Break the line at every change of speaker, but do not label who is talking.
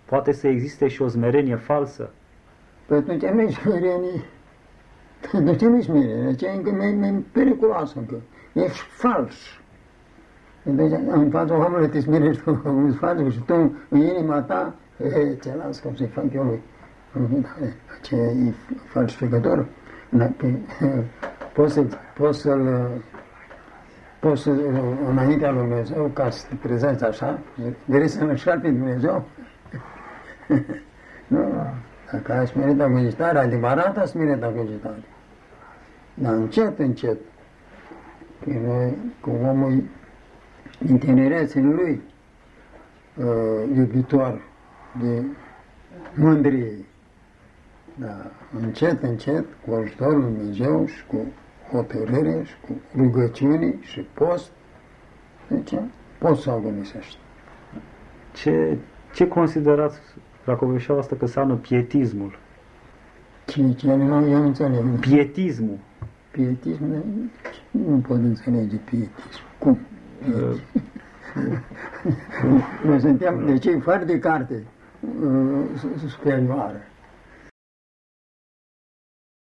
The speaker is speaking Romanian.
poate să existe și o smerenie falsă?
Păi atunci nu e smerenie. De ce nu e smerenie? Ce e încă mai periculoasă încă. Ești fals. Deci, în fața oamenilor te smerești în față și tu, în inima ta, ce las, cum să-i fac eu lui. Ce e falsificator. Poți să înaintea lui Dumnezeu, ca să te trezești așa, vrei să înșali pe Dumnezeu? Nu, dacă ai smerita cugitare, adevărata smerita cugitare. Dar încet, cu omul din tinerețe lui, iubitor de mândrie. Da, încet, cu ajutorul lui Dumnezeu și cu hotărâre și cu rugăciune și post, deci poți să agonisești.
Ce considerați la Covârșeaua asta că înseamnă pietismul?
Eu nu înțeleg.
Pietismul.
Pietismul? Nu pot înțelege pietism. Cum? Noi suntem, deci e foarte carte superioară.